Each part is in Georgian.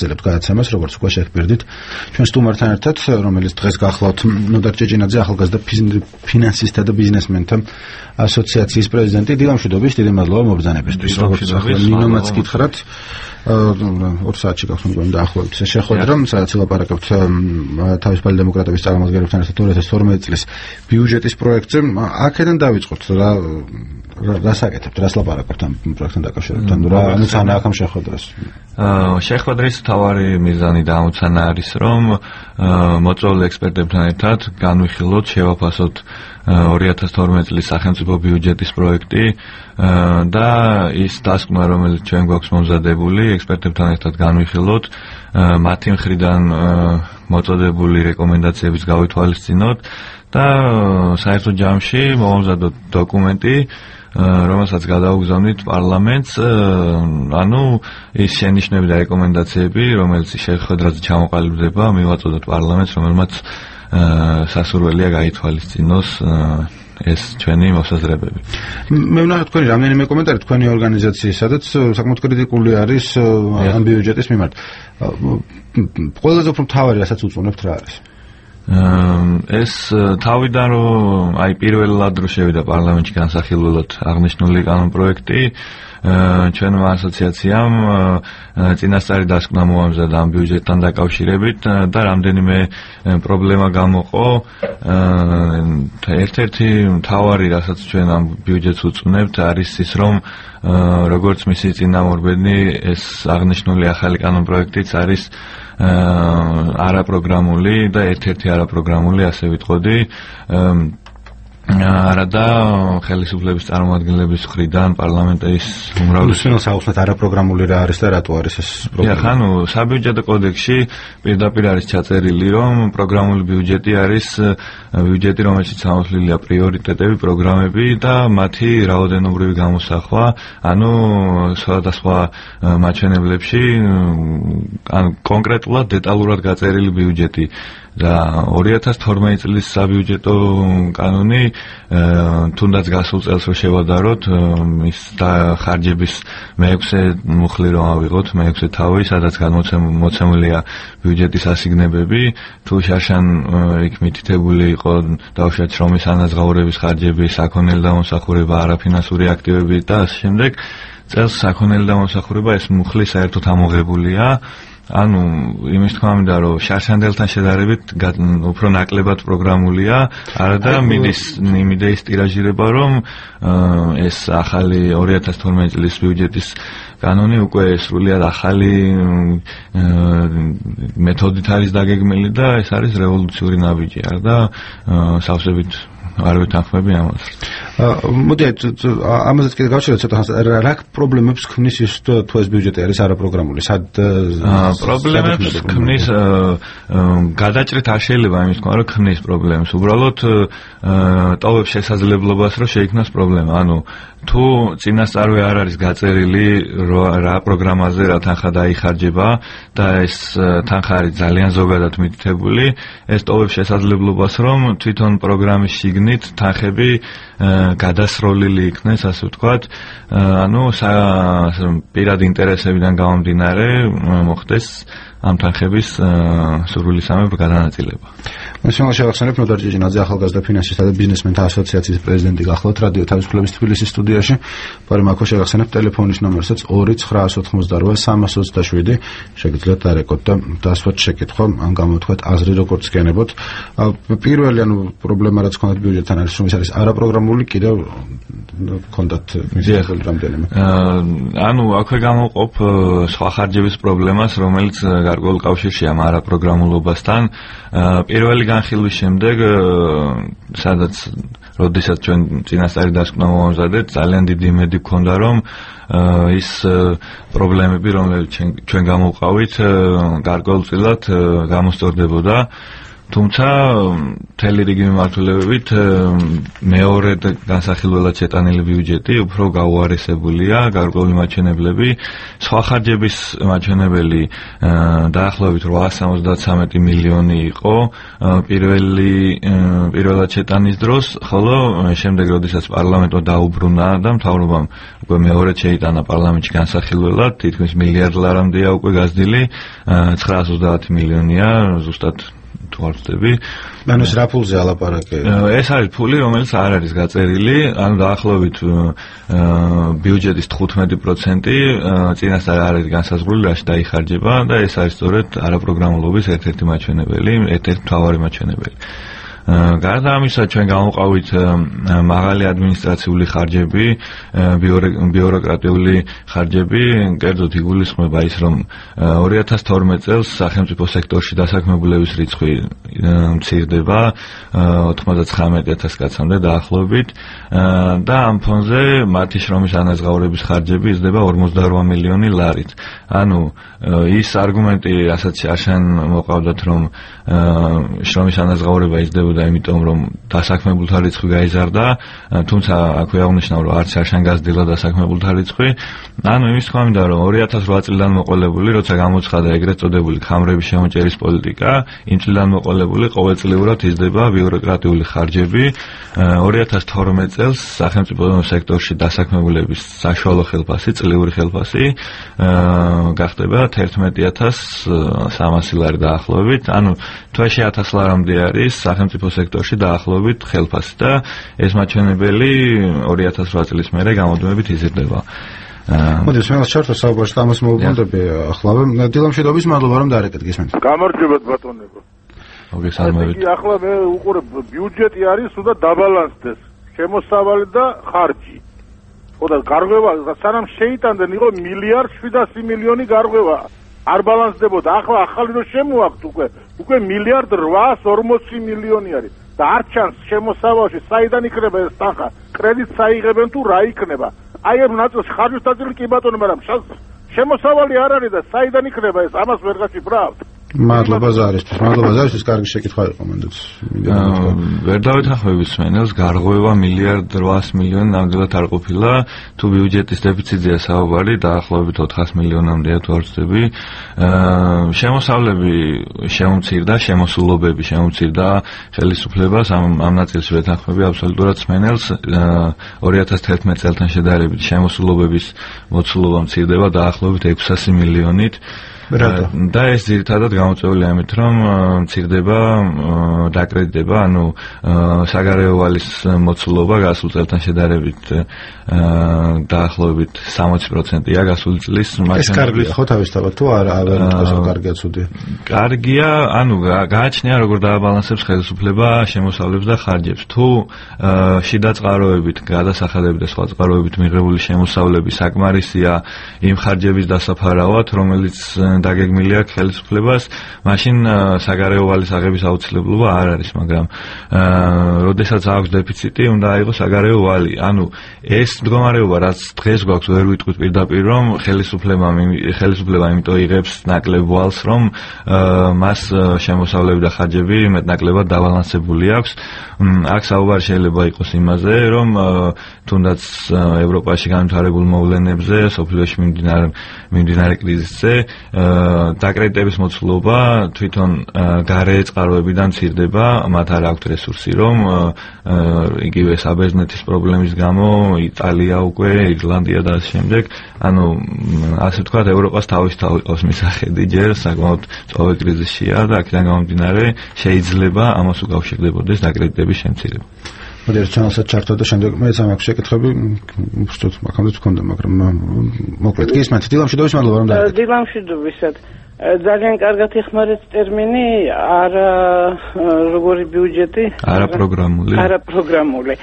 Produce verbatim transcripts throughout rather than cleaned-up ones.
ძლევთ გადაცემას, როგორც უკვე შეგვირდით. ჩვენ სტუმართან ერთად, რომელიც დღეს გახლავთ ნოდარ ჭეჭინაძე, ახალგაზრდა ფინანსისტთა და ბიზნესმენთა ასოციაციის პრეზიდენტი. დიდი მშვიდობის, დიდი მადლობა მობრძანებისთვის. როგორც ახლა ნინომაც გითხრათ, ორ საათში გახსოვთ დაახლოებით შეხვედრა, რომ სადაც ელაპარაკებთ თავისუფალი დემოკრატების წარმომადგენლებთან ერთად ორი ათას თორმეტი წლის ბიუჯეტის პროექტზე. აქედან დავიწყოთ რა რას აკეთებთ, რას ლაპარაკობთ ამ პროექტთან დაკავშირებით, ანუ რა ამოცანა აქვს ამ შეხვედრას? შეხვედრის მთავარი მიზანი და ამოცანა არის, რომ მოწვეული ექსპერტებთან ერთად განვიხილოთ, შევაფასოთ ორი ათას თორმეტი წლის სახელმწიფო ბიუჯეტის პროექტი და ის დასკვნა, რომელიც ჩვენ გვაქვს მომზადებული, ექსპერტებთან ერთად განვიხილოთ, მათი მხრიდან მოწოდებული რეკომენდაციების გავითვალისწინოთ და საერთო ჯამში მოვამზადოთ დოკუმენტი, რომელსაც გადაუგზავნით პარლამენტს, ანუ ის შენიშვნები და რეკომენდაციები, რომელიც შეხვედრაზე ჩამოყალიბდება, მივაწოდოთ პარლამენტს, რომელმაც სასურველია გაითვალისწინოს ეს ჩვენი მოსაზრებები. მე ვნახე თქვენი რამდენიმე კომენტარი თქვენი ორგანიზაციის, სადაც საკმაოდ კრიტიკული არის ამ ბიუჯეტის მიმართ. ყველაზე უფრო მთავარი, რასაც უწუნებთ, რა არის? ეს თავიდან რომ აი პირველად რო შევიდა პარლამენტში განსახილველად აღნიშნული კანონპროექტი, ჩვენმა ასოციაციამ წინასწარი დასკვნა მოამზადა ამ ბიუჯეტთან დაკავშირებით და რამდენიმე პრობლემა გამოყო. ერთ-ერთი მთავარი, რასაც ჩვენ ამ ბიუჯეტს უწუნებთ, არის ის, რომ როგორც მისი წინამორბედი, ეს აღნიშნული ახალი კანონპროექტიც არის არაპროგრამული და ერთ-ერთი არაპროგრამული, ასე ვიტყოდი, არადა ხელისუფლების წარმომადგენლების მხრიდან პარლამენტის უმრავლესობას საუბრობთ არაპროგრამული რა არის და რატო არის ეს პრობლემა? ხანუ საბიუჯეტო კოდექსში პირდაპირ არის ჩაწერილი, რომ პროგრამული ბიუჯეტი არის ბიუჯეტი, რომელშიც ამოთვლილია პრიორიტეტები, პროგრამები და მათი რაოდენობრივი გამოსახვა, ანუ სხვადასხვა მაჩვენებლებში ან კონკრეტულად დეტალურად გაწერილი ბიუჯეტი. და ორი ათას თორმეტი წლის საბიუჯეტო კანონი თუნდაც გასულ წელს რო შევადაროთ, ის ხარჯების მეექვსე მუხლი რომ ავიღოთ, მეექვსე თავი, სადაც გამოცემულია ბიუჯეტის ასიგნებები, თუ შარშან იქ მითითებული იყო დავუშვათ შრომის ანაზღაურების ხარჯები, საქონელი დამსახურება, არაფინანსური აქტივები და ამ შემდეგ წელს საქონელი დამსახურება ეს მუხლი საერთოდ ამოღებულია. ანუ იმის თქმა მინდა, რომ შარშანდელთან შედარებით უფრო ნაკლებად პროგრამულია, არადა მიდის იმ იდეის ტირაჟირება, რომ ეს ახალი ორი ათას თორმეტი წლის ბიუჯეტის კანონი უკვე სრულიად ახალი მეთოდით არის დაგეგმილი და ეს არის რევოლუციური ნაბიჯი, არადა სავსებით არ ვეთანხმები ამას. მოდი ამაზეც კიდე გავშეროთ ცოტა რა პრობლემებს ქმნის ის თუ ეს ბიუჯეტი არის არაპროგრამული? სად პრობლემებს ქმნის გადაჭრით არ შეიძლება იმის თქმა, რომ ქმნის პრობლემებს. უბრალოდ ტოვებს შესაძლებლობას, რომ შეიქმნას პრობლემა. ანუ თუ წინასწარვე არ არის გაწერილი რა პროგრამაზე რა თანხა დაიხარჯება და ეს თანხა არის ძალიან ზოგადად მითითებული, ეს ტოვებს შესაძლებლობას, რომ თვითონ პროგრამის შიგნით თანხები გადასროლილი იქნეს, ასე ვთქვათ, ანუ პირადი ინტერესებიდან გამომდინარე მოხდეს ამ თანხების სურვილისამებრ გადანაწილება. Მაშინ შევახსენებ ნოდარ ჭეჭინაძე, ახალგაზრდა ფინანსისტთა და ბიზნესმენთა ასოციაციის პრეზიდენტი გახლავთ რადიო თავისუფლების თბილისის სტუდიაში. პარი მაქო შევახსენებ ტელეფონის ნომერსაც ორი ცხრაას ოთხმოცდაოთხ სამას ოცდაშვიდი. შეგიძლიათ დარეკოთ და დასვათ შეკითხვა, ან გამოთქვათ აზრი როგორც გენებოთ. პირველი ანუ პრობლემა რაც ქონდათ ბიუჯეტთან არის, რომ ის არის არაპროგრამული, კიდევ ქონდათ მიზეზები რამდენიმე. ანუ აქვე გამოყოფ სხვა ხარჯების პრობლემას, რომელიც გარკვეულ კავშირშია ამ არაპროგრამულობასთან. პირველი განხილვის შემდეგ, სადაც როდესაც ჩვენ წინასწარი დასკვნა მოვამზადეთ, ძალიან დიდი იმედი გქონდა, რომ ის პრობლემები, რომლებიც ჩვენ გამოვყავით, გარკვეულწილად გამოსწორდებოდა. თუმცა მთელი რიგი მიმართულებებით მეორე განსახილველად შეტანილი ბიუჯეტი უფრო გაუარესებულია, გარკვეული მაჩვენებლები, სხვა ხარჯების მაჩვენებელი დაახლოებით რვაას სამოცდათრამეტი მილიონი იყო პირველი პირველად შეტანის დროს, ხოლო შემდეგ როდესაც პარლამენტმა დაუბრუნა და მთავრობამ უკვე მეორედ შეიტანა პარლამენტში განსახილველად, თითქმის მილიარდ ლარამდეა უკვე გაზრდილი, ცხრაას ოცდაათი მილიონია ზუსტად თუ არ ვწდები. ანუ ეს რა ფულზე ალაპარაკე? ეს არის ფული, რომელიც არ არის გაწერილი, ანუ დაახლოებით ბიუჯეტის თხუთმეტი პროცენტი წინასწარ არ არის განსაზღვრული, რაში დაიხარჯება და ეს არის სწორედ არაპროგრამულობის ერთ-ერთი მაჩვენებელი, ერთ-ერთი მთავარი მაჩვენებელი. გარდა ამისა, ჩვენ გამოვყავით მაღალი ადმინისტრაციული ხარჯები, ბიუროკრატიული ხარჯები, კერძოდ იგულისხმება ის, რომ ორი ათას თორმეტ წელს სახელმწიფო სექტორში დასაქმებულების რიცხვი მცირდება ოთხმოცდათხრამეტი ათას კაცამდე დაახლოებით და ამ ფონზე მათი შრომის ანაზღაურების ხარჯები იზრდება ორმოცდარვა მილიონი ლარით. ანუ ის არგუმენტი, რასაც შარშან მოყავდათ, რომ შრომის ანაზღაურება იზრდებოდა იმიტომ, რომ დასაქმებულთა რიცხვი გაიზარდა, თუმცა აქვე აღნიშნა, რომ არც არ შანგაზრდილა დასაქმებულთა რიცხვი. ანუ იმის თქმა მინდა, რომ ორი ათას რვა წლიდან მოყოლებული, როცა გამოცხადა ეგრეთ წოდებული ქამრების შემოჭერის პოლიტიკა, იმ წლიდან მოყოლებული ყოველწლიურად იზრდება ბიუროკრატიული ხარჯები. ორი ათას თორმეტ წელს სახელმწიფო სექტორში დასაქმებულების საშუალო ხელფასი, წლიური ხელფასი გახდება თერთმეტი ათას სამასი ლარი დაახლოებით. ანუ თვეში ათას ლარამდე არის სახელმწიფო სექტორში დაახლოებით ხელფასი და ეს მაჩვენებელი ორი ათას რვა წლის მერე გამოდმებით იზრდება. მოდი სულ შევხვდეთ საუბარში ამას მოვუბრუნდები ახლა. დილამშვიდობის მადლობა რომ დაარეკეთ გისმენთ. გამარჯობათ ბატონებო. მოგესალმებით. ახლა მე უყურებ ბიუჯეტი არის უნდა დაბალანსდეს შემოსავალი და ხარჯი. ხოდა გარღვევა სანამ შეიტანდნენ იყო მილიარდ შვიდასი მილიონი გარღვევა. არ ბალანსდებოდა. ახლა ახალი რო შემოაქვთ უკვე უკვე მილიარდ რვაას ორმოცი მილიონი არის და არ ჩანს შემოსავალში საიდან იქნება ეს თანხა, კრედიტს აიღებენ თუ რა იქნება. აი ამ ნაწილში ხარჯის ნაწილი კი ბატონო, მაგრამ შემოსავალი არ არის და საიდან იქნება ეს, ამას ვერ გაშიფრავთ. მადლობა ზარისთვის. მადლობა ზარისთვის, კარგი შეკითხვა იყო მანდაც. ვერ დავითანხმები სმენელს, გარღვევა მილიარდ რვაას მილიონი ნამდვილად არ ყოფილა, თუ ბიუჯეტის დეფიციტზეა საუბარი, დაახლოებით ოთხას მილიონამდეა თუ არ ვწდები. შემოსავლები შემომცირდა, შემოსულობები შემომცირდა ხელისუფლებას, ამ ამ ნაწილში ვეთანხმები აბსოლუტურად სმენელს. ორი ათას თერთმეტ წელთან შედარებით შემოსულობების მოცულობა მცირდება დაახლოებით ექვსასი მილიონით. და ეს ძირითადად გამოწვეული ამით, რომ მცირდება დაკრედიტება, ანუ საგარეო ვალის მოცულობა გასულ წელთან შედარებით დაახლოებით სამოცი პროცენტია გასული წლის. ეს კარგია ხო თავისთავად თუ არა, არ არის კარგია ცუდი? კარგია, ანუ გააჩნია როგორ დააბალანსებს ხელისუფლება შემოსავლებს და ხარჯებს. თუ შიდა წყაროებით, გადასახადებით და სხვა წყაროებით მიღებული შემოსავლები საკმარისია იმ ხარჯების დასაფარავად, რომელიც დაგეგმილი აქვს ხელისუფლებას, მაშინ საგარეო ვალის აღების აუცილებლობა არ არის, მაგრამ როდესაც აქვს დეფიციტი, უნდა აიღოს საგარეო ვალი. ანუ ეს მდგომარეობა, რაც დღეს გვაქვს, ვერ ვიტყვით პირდაპირ, რომ ხელისუფლება ხელისუფლება იმიტომ იღებს ნაკლებ ვალს, რომ მას შემოსავლები და ხარჯები მეტნაკლებად დაბალანსებული აქვს. აქ საუბარი შეიძლება იყოს იმაზე, რომ თუნდაც ევროპაში განვითარებულ მოვლენებზე, სოფლიოში მიმდინარე მიმდინარე კრიზისზე დაკრედიტების მოცულობა თვითონ გარეე წყაროებიდან მცირდება, მათ არ აქვთ რესურსი, რომ იგივე საბერძნეთის პრობლემის გამო იტალია უკვე, ირლანდია და ამ შემდეგ, ანუ ასე ვთქვათ, ევროპას თავის თავი ყავს მისახედი, ჯერ საკმაოდ წვავე კრიზისშია და აქედან გამომდინარე შეიძლება ამას უკავშირდებოდეს დაკრედიტების შემცირება. მოდი ერთ ჩანასაც ჩართო და შემდეგ მე სამაქვს შეკითხები, უბრალოდ მაგამდე თქონდა, მაგრამ მოკლედ გისმენთ. დილამშვიდობის მადლობა რომ დაერქეთ. დილამშვიდობისად. ძალიან კარგად ეხმარეთ ტერმინი არა როგორი ბიუჯეტი, არაპროგრამული. არაპროგრამული.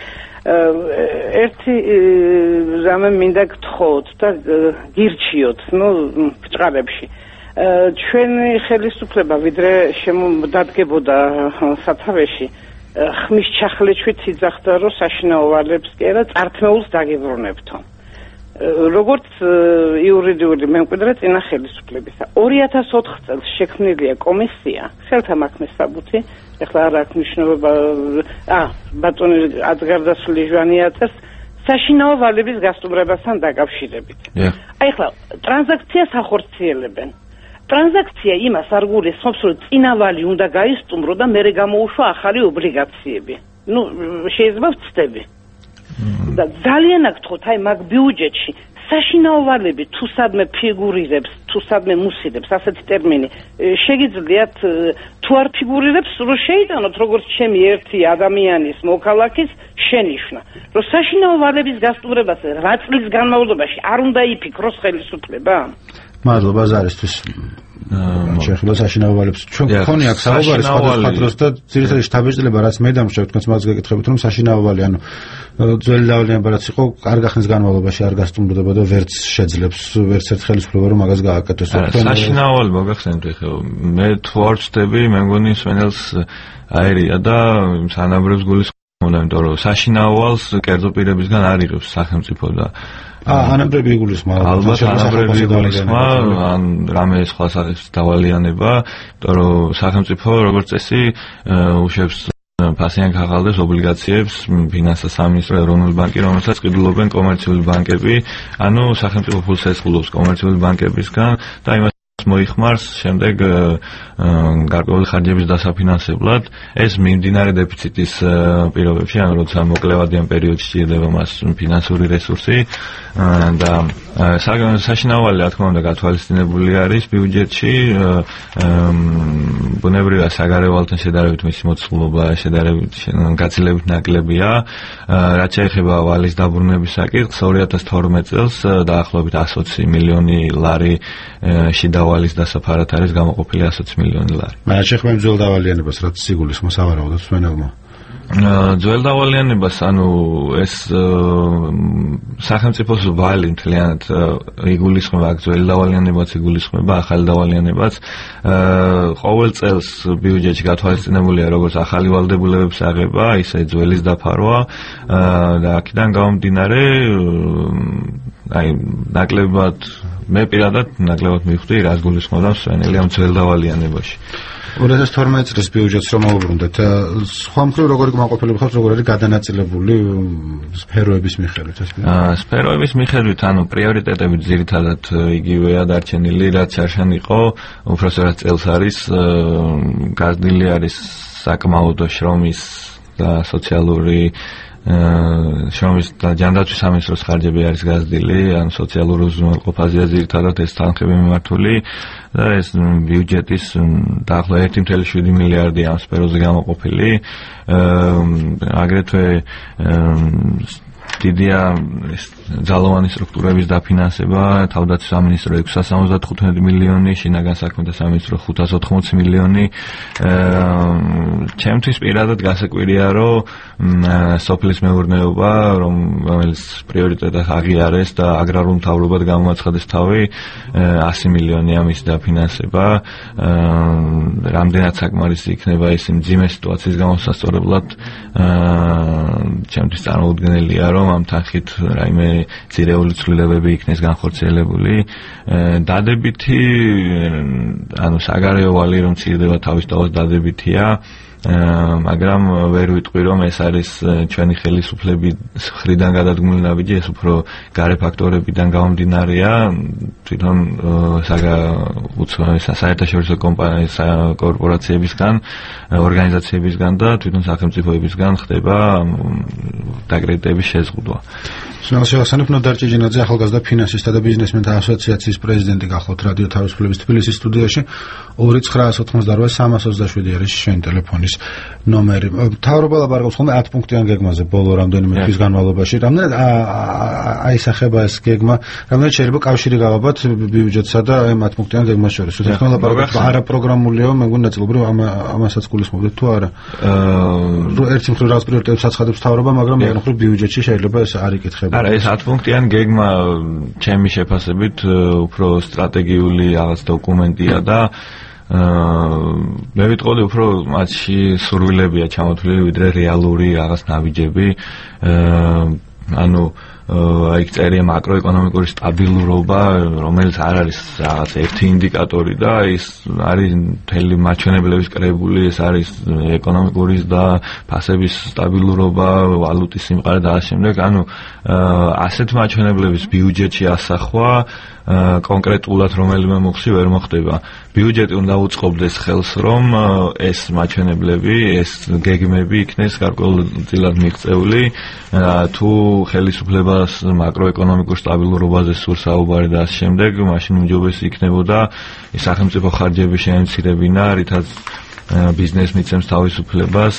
ერთი რამე მინდა გთხოვოთ და გირჩიოთ, ნუ ბჭყალებში. ჩვენი ხელისუფლება ვიდრე შემოდადგებოდა სათავეში, ხმის ჩახლეჩვით იძახდა, რომ საშინაო ვალებს კი არა, წართმეულს დაგებრუნებთო. როგორც იურიდიული მემკვიდრე წინა ხელისუფლებისა. ორი ათას ოთხ წელს შექმნილია კომისია, ხელთა მაქმეს საბუთი, ეხლა არ აქვს მნიშვნელობა, ა, ბატონი adzgardasuli ჟვანიათას საშინაო ვალების გასტუმრებასთან დაკავშირებით. აი ხლა ტრანზაქციას ახორციელებენ. ტრანზაქცია იმას არ გულისხმობს, რომ წინა ვალი უნდა გაისტუმრო და მერე გამოუშვა ახალი ობლიგაციები. ნუ შეიძლება ვწდები. და ძალიან აქ თქოთ, აი მაგ ბიუჯეტში საშინაო ვალები თუ სადმე ფიგურირებს, თუ სადმე მუსიდებს, ასეთი ტერმინი, შეგიძლიათ თუ არ ფიგურირებს, რომ შეიტანოთ როგორც ჩემი ერთი ადამიანის მოქალაქის შენიშვნა, რომ საშინაო ვალების გასტუმრებას რა წლის განმავლობაში არ უნდა იფიქროს ხელისუფლება? მადლობა ზარისთვის. შეიძლება საშინაო ვალებს ჩვენ გქონი აქ საუბარი სხვადასხვა დროს და ძირითადად შთაბეჭდილება რაც მე დამშევ თქვენს მას გეკითხებით რომ საშინაო ვალი ანუ ძველი დავალიანება რაც იყო კარგა ხნის განმავლობაში არ გასტუმრდება და ვერც შეძლებს ვერც ერთ ხელისუფლება რომ მაგას გააკეთოს. საშინაო ვალი მოგახსენებთ ეხლა მე თუ არ ვწდები მე მგონი სვენელს აერია და სანაბრებს გულისხმობდა იმიტომ რომ საშინაო ვალს კერძო პირებისგან არ იღებს სახელმწიფო და ანაბრები იგულისხმა ალბათ ანაბრები იგულისხმა ან რამე სხვა სახის დავალიანება იმიტომ რომ სახელმწიფო როგორც წესი უშვებს ფასიან ქაღალდეს ობლიგაციებს ფინანსთა სამინისტრო ეროვნული ბანკი რომელსაც ყიდულობენ კომერციული ბანკები ანუ სახელმწიფო ფულს ეწყლობს კომერციული ბანკებისგან და იმას მოიხმარს შემდეგ გარკვეული ხარჯების დასაფინანსებლად ეს მიმდინარე დეფიციტის პირობებში ანუ როცა მოკლევადიან პერიოდში სჭირდება მას ფინანსური რესურსი და საშინაო ვალი რა თქმა უნდა გათვალისწინებული არის ბიუჯეტში ბუნებრივია საგარეო ვალთან შედარებით მისი მოცულობა შედარებით გაცილებით ნაკლებია რაც შეეხება ვალის დაბრუნების საკითხს ორი ათას თორმეტ წელს დაახლოებით εκατს ოცი მილიონი ლარი შიდა ვალის დასაფარად არის გამოყოფილი εκατს ოცი მილიონი ლარი. მაგრამ შეეხება იმ ძველ დავალიანებას რაც სიგულისხმოს ავარაუდებს სვენელმა. ძველ დავალიანებას ანუ ეს სახელმწიფოს ვალი მთლიანად იგულისხმება აქ ძველი დავალიანებაც იგულისხმება ახალი დავალიანებაც ყოველ წელს ბიუჯეტში გათვალისწინებულია როგორც ახალი ვალდებულებების აღება ისე ძველის დაფარვა და აქედან გამომდინარე აი ნაკლებად მე პირადად ნაკლებად მივხვდი რას გულისხმობდა სვენელი ამ ძველ დავალიანებაში. ორი ათას თორმეტ წლის ბიუჯეტს რომ ავუბრუნდეთ, სხვა მხრივ როგორი კმაყოფილება ხართ, როგორ არის გადანაწილებული სფეროების მიხედვით ეს? აა სფეროების მიხედვით, ანუ პრიორიტეტები ძირითადად იგივეა დარჩენილი, რაც შარშან იყო, უბრალოდ წელს არის გაზრდილი არის საკმაოდ შრომის და სოციალური შრომის და ჯანდაცვის სამინისტროს ხარჯები არის გაზრდილი, ანუ სოციალური უზრუნველყოფაზეა ძირითადად ეს თანხები მიმართული და ეს ბიუჯეტის დაახლოებით ერთი კoma შვიდი მილიარდი ამ სფეროზე გამოყოფილი. აგრეთვე დიდია ძალოვანი სტრუქტურების დაფინანსება, თავდაცვის სამინისტრო ექვსას სამოცდათხუთმეტი მილიონი, შინაგან საქმეთა სამინისტრო ხუთას ოთხმოცი მილიონი. ჩემთვის პირადად გასაკვირია, რომ სოფლის მეურნეობა, რომელიც პრიორიტეტად აღიარეს და აგრარულ მთავრობად გამოაცხადეს თავი, ასი მილიონია მის დაფინანსება. რამდენად საკმარისი იქნება ეს მძიმე სიტუაციის გამოსასწორებლად, ჩემთვის წარმოუდგენელია, რომ ამ თანხით რაიმე ძირეული ცვლილებები იქნეს განხორციელებული. დადებითი, ანუ საგარეო ვალი რომ მცირდება თავის თავად დადებითია, მაგრამ ვერ ვიტყვი რომ ეს არის ჩვენი ხელისუფლების მხრიდან გადადგმული ნაბიჯი, ეს უფრო გარე ფაქტორებიდან გამომდინარეა, თვითონ საერთაშორისო კომპანიის კორპორაციებისგან, ორგანიზაციებისგან და თვითონ სახელმწიფოებისგან ხდება დაკრედიტების შეზღუდვა. შევახსენებ ნოდარ ჭეჯინაძე, ახალგაზრდა ფინანსისტთა და ბიზნესმენთა ასოციაციის პრეზიდენტი გახლავთ რადიო თავისუფლების თბილისის სტუდიაში. ორი ცხრაას ოთხმოცდაოთხ სამას ოცდაშვიდი არის შენ ტელეფონის ნომერი. მთავრობა ლაპარაკობს ხოლმე ათ პუნქტიან გეგმაზე ბოლო რამდენიმე თვის განმავლობაში. რამდენად აისახება ეს გეგმა, რამდენად შეიძლება კავშირი გავაბათ ბიუჯეტსა და ამ ათ პუნქტიან გეგმას შორის. თვითონ ლაპარაკობს არაპროგრამულიო, მე მგონი ნაწილობრივ ამასაც გულისხმობთ თუ არა? ერთი მხრივ რას პრიორიტეტებს აცხადებს მთავრობა, მაგრამ მეორე მხრივ ბიუჯეტში შეიძლება ეს არ იკითხება. არა, ეს ათ პუნქტიან გეგმა ჩემი შეფასებით უფრო სტრატეგიული რაღაც დოკუმენტია და მე ვიტყოდი უფრო მათში სურვილებია ჩამოთვლილი ვიდრე რეალური რაღაც ნაბიჯები. ანუ აი წერია მაკროეკონომიკური სტაბილურობა, რომელიც არ არის რაღაც ერთი ინდიკატორი და ის არის მთელი მაჩვენებლების კრებული, ეს არის ეკონომიკური და ფასების სტაბილურობა, ვალუტის სიმყარე და ამ შემდეგ, ანუ ასეთ მაჩვენებლების ბიუჯეტში ასახვა კონკრეტულად რომელიმე მუხლში ვერ მოხდება. ბიუჯეტი უნდა უწყობდეს ხელს, რომ ეს მაჩვენებლები, ეს გეგმები იქნეს გარკვეულწილად მიღწეული, თუ ხელისუფლებას მაკროეკონომიკურ სტაბილურობაზე სურს საუბარი და ამ შემდეგ, მაშინ უმჯობესი იქნებოდა სახელმწიფო ხარჯების შემცირებინა, რითაც ბიზნეს მიცემს თავისუფლებას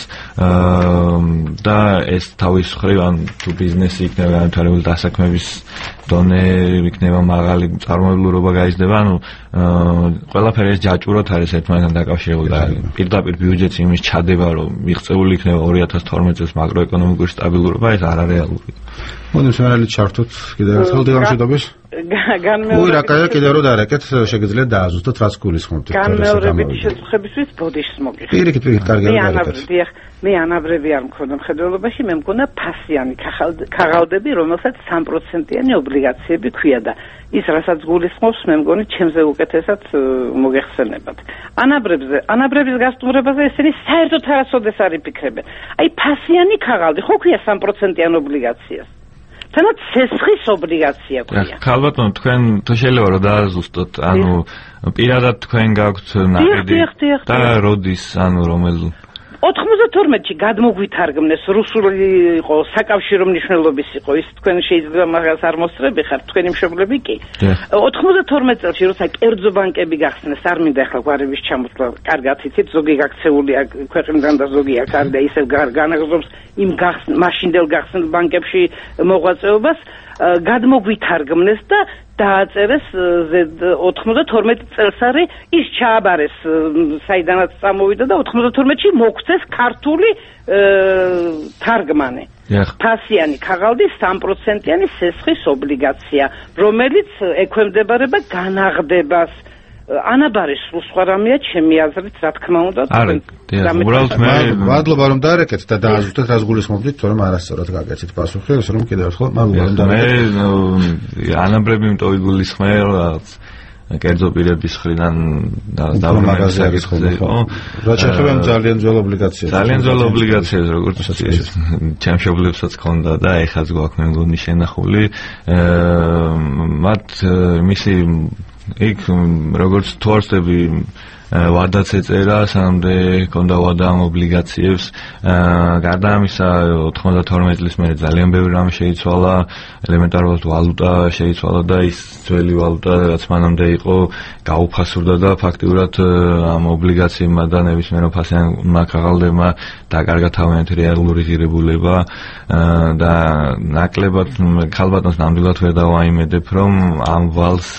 და ეს თავის მხრივ ან თუ ბიზნესი იქნება განვითარებული დასაქმების დონე იქნება მაღალი წარმოებლურობა გაიზრდება, ანუ ყველაფერი ეს ჯაჭვურად არის ერთმანეთთან დაკავშირებული და პირდაპირ ბიუჯეტში იმის ჩადება, რომ მიღწეული იქნება ორი ათას თორმეტ წელს მაკროეკონომიკური სტაბილურობა, ეს არარეალურია. მოდით მერალი ჩართოთ კიდევ ერთხელ დილამშვიდობის. განმეორებით. უი რა კაია კიდევ რო დაარეკეთ, შეგიძლიათ დააზუსტოთ რაც გულისხმობთ. განმეორებით შეწუხებისთვის ბოდიშს მოგიხსენებთ. პირიქით პირიქით კარგი არის. მე ანაბრები არ მქონდა მხედველობაში, მე მქონდა ფასიანი ქაღალდები, რომელსაც სამი პროცენტიანი ობლიგაციები ქვია და ის რასაც გულისხმობს, მე მგონი ჩემზე უკეთესად მოგეხსენებათ. ანაბრებზე, ანაბრების გასტუმრებაზე ესენი საერთოდ არასოდეს არ იფიქრებენ. აი ფასიანი ქაღალდი ხო ქვია სამი პროცენტიან ობლიგაციას. თანაც ცესხის ობლიგაცია ქვია. ქალბატონო, თქვენ თუ შეიძლება რომ დააზუსტოთ, ანუ პირადად თქვენ გაქვთ ნაკიდი და როდის, ანუ რომელ ოთხმოცდათორმეტში გადმოგვითარგმნეს, რუსული იყო, საკავშირო მნიშვნელობის იყო, ის თქვენ შეიძლება მაგას არ მოსწრები ხართ, თქვენი მშობლები კი. ოთხმოცდათორმეტ წელს როცა კერძო ბანკები გახსნეს, არ მინდა ახლა გვარების ჩამოსვლა, კარგად იცით, ზოგი გაქცეულია ქვეყნიდან და ზოგი აქ არის და ისევ განაგზობს იმ მაშინდელ გახსნილ ბანკებში მოღვაწეობას, გადმოგვითარგმნეს და დააწერეს ოთხმოცდათორმეტ წელს არის ის ჩააბარეს საიდანაც წამოვიდა და ოთხმოცდათორმეტში მოგვცეს ქართული თარგმანი. ფასიანი ქაღალდი სამი პროცენტიანი სესხის ობლიგაცია, რომელიც ექვემდებარება განაღდებას. ანაბარის სხვა რამეა ჩემი აზრით, რა თქმა უნდა. არა, უბრალოდ მე მადლობა რომ დაარეკეთ და დააზუსტეთ რაც გულისხმობთ, თორემ არასწორად გაგეცით პასუხი, ეს რომ კიდევ ერთხელ მადლობა რომ დაარეკეთ. მე ანაბრები მტოვი გულისხმე რაღაც კერძო პირების მხრიდან დავამაგაზე აღიწყო. რა შეიძლება ძალიან ძველ ობლიგაციებს. ძალიან ძველ ობლიგაციებს, როგორც ჩემშობლებსაც ქონდა და ეხაც გვაქვს მე მგონი შენახული. მათ მისი იქ როგორც თორსები ვადაც ეწერა, სამდე ჰქონდა ვადა ამ ობლიგაციებს. გარდა ამისა, ოთხმოცდათორმეტ წლის მერე ძალიან ბევრი რამ შეიცვალა, ელემენტარულად ვალუტა შეიცვალა და ის ძველი ვალუტა, რაც მანამდე იყო, გაუფასურდა და ფაქტიურად ამ ობლიგაციებმა და ნებისმიერ ფასიანმა ქაღალდებმა დაკარგა თავიანთი რეალური ღირებულება და ნაკლებად ქალბატონს ნამდვილად ვერ დავაიმედებ, რომ ამ ვალს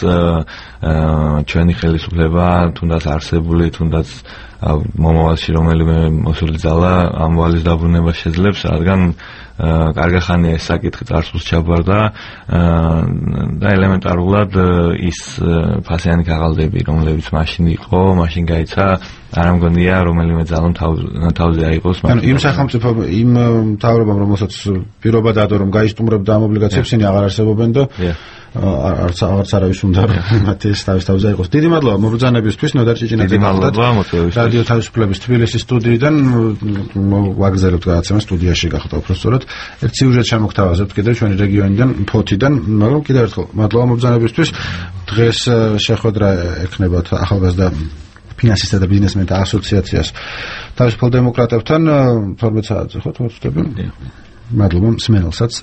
ჩვენი ხელისუფლება თუნდაც არსებული, თუნდაც მომავალში რომელიმე მოსული ძალა ამ ვალის დაბრუნება შეძლებს, რადგან კარგი ხანია ეს საკითხი წარსულს ჩაბარდა და ელემენტარულად ის ფასიანი ქაღალდები, რომლებიც მაშინ იყო, მაშინ გაიცა, არ მგონია რომელიმე ძალამ თავზე აიღოს. ანუ იმ სახელმწიფო, იმ მთავრობამ, რომელსაც პირობა დადო, რომ გაისტუმრებდა ამ ობლიგაციებს, ისინი აღარ არსებობენ და არც არც არავის უნდა მათ ეს თავის თავზე აიღოს. დიდი მადლობა მობრძანებისთვის, ნოდარ ჭიჭინაძე. დიდი მადლობა მოწვევისთვის. რადიო თავისუფლების თბილისის სტუდიიდან ვაგზავნებთ გადაცემა სტუდიაში გახდა უბრალოდ. ერთ სიუჟეტ შემოგთავაზებთ კიდევ ჩვენი რეგიონიდან, ფოთიდან, მაგრამ კიდევ ერთხელ მადლობა მობრძანებისთვის. დღეს შეხვედრა ექნებათ ახალგაზრდა ფინანსისტთა და ბიზნესმენთა ასოციაციას თავისუფალ დემოკრატებთან თორმეტ საათზე ხო თუ ვწდები? მადლობა მსმენელსაც.